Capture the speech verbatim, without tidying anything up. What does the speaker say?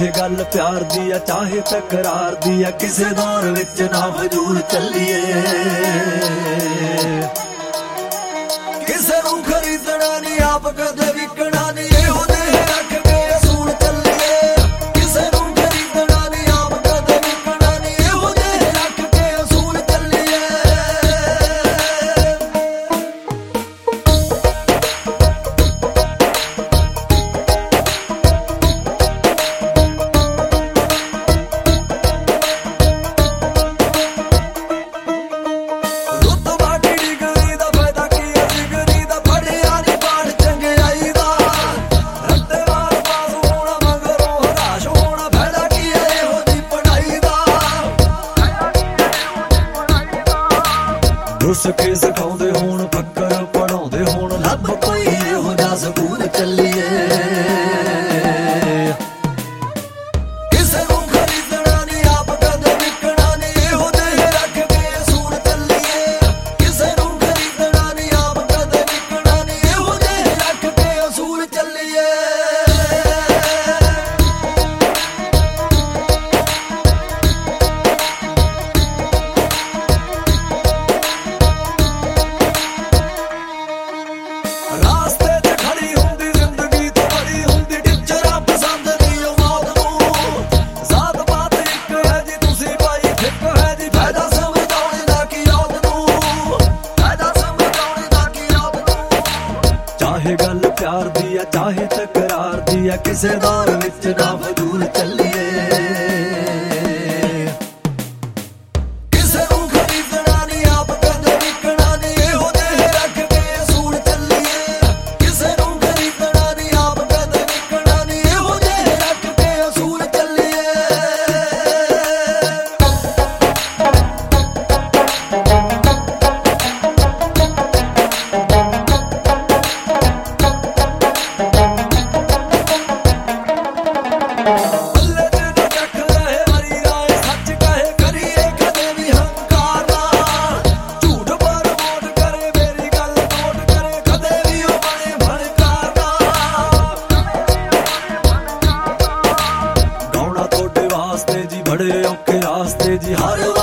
चाहे गल प्यार दी आ चाहे तकरार दी आ, किसे दौर विच ना फजूल चलिए। किसे नूं खरीदना नहीं आप कदे विकना नहीं, इहो जिहे रख के असूल चलिए। किसे नूं खरीदना नहीं आप कदे विकना नहीं, इहो जिहे रख के असूल चलिए। रुस के सिखाउंदे होण फक्कर पढ़ाउंदे होण, लभ कोई इहो जिहा सकूल चलिए। किसे नूं खरीदना नहीं आप कदे विकना नहीं, इहो जिहे रख के असूल चलिए। किसे नूं खरीदना नहीं आप कदे विकना नहीं, इहो जिहे रख के असूल चलिए। रास्ते च खड़ी हुंदी जिंदगी तो बड़ी हुंदी टिचरा पसंद नहीं ओ मौत नूं। जात पात इक है जी तुसी भाई फिक है जी, फायदा समझाउणे दा की औत नूं, फायदा समझाउणे दा की औत नूं। चाहे गल प्यार दी आ चाहे तकरार दी आ, किसे दौर विच ना फजूल चलिए। किसे नूं खरीदना नहीं आप कदे विकना नहीं, इहो जिहे रख के असूल चलिए। किसे नूं खरीदना नहीं आप कदे विकना नहीं, इहो जिहे रख के असूल चलिए। पल्ले च ना कख रहे हरी राय, सच कहे करिए कदे भी हंकार नाल। झूठ पर वोट करे मेरी गल नोट करे, कदे भी ओ बने भड़कार नाल। गाउणा तोड़े वास्ते जी बड़े औखे रास्ते जी, हर